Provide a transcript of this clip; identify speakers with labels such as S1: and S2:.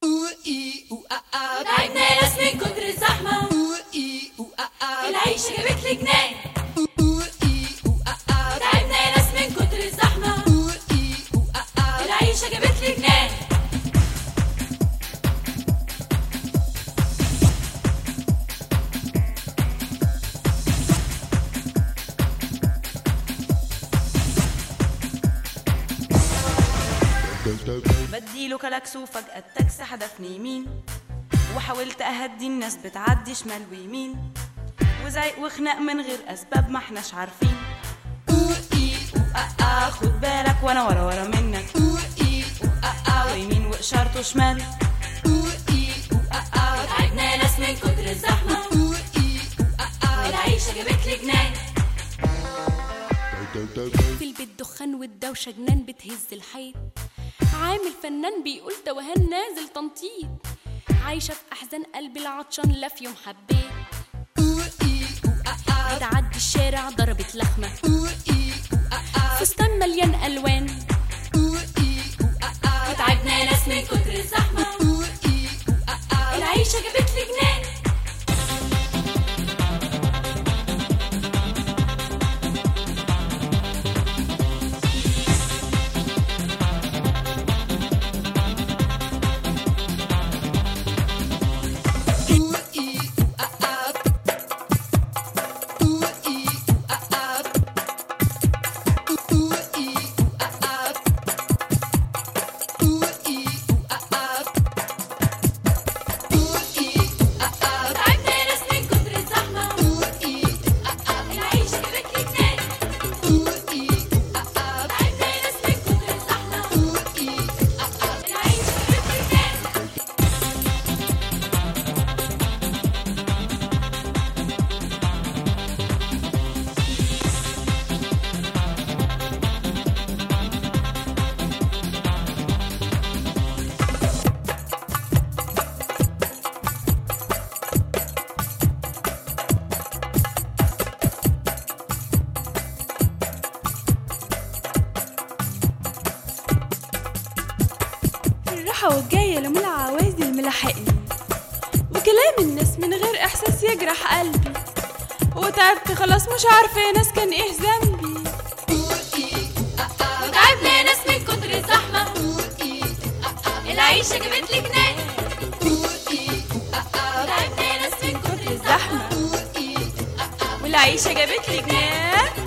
S1: تعبنا يا ناس من كتر الزحمة، العيشة جابت لي جنان. تعبنا يا ناس من كتر الزحمة، العيشة جابت لي جنان.
S2: بديله كلاكس وفجأة التاكس حدفني يمين، وحاولت اهدي الناس بتعدي شمال ويمين، وزعيق وخناق من غير اسباب ما احناش عارفين. خد بالك وانا ورا منك، ويمين واشارته شمال.
S1: تعبنا يا ناس من كتر الزحمة، العيشة جابت لي جنان.
S3: في البيت دخان والدوشة جنان بتهز الحيط، عامل فنان بيقول توهان نازل تنطيط، عايشة في أحزان قلبي العطشان لا في يوم حبيت. بتعدي الشارع ضربت لخمة، فستان مليان ألوان.
S1: تعبنا يا ناس من كتر الزحمة، العيشة جابت لي جنان.
S3: وجاية لم العوازل ملاحقني، وكلام الناس من غير احساس يجرح قلبي، وتعبت خلاص مش عارفة يا ناس كان ايه ذنبي.
S1: تعبنا يا ناس من كتر الزحمة، العيشة جابت لي جنان.
S3: تعبنا يا ناس من كتر الزحمة، والعيشة جابت لي جنان.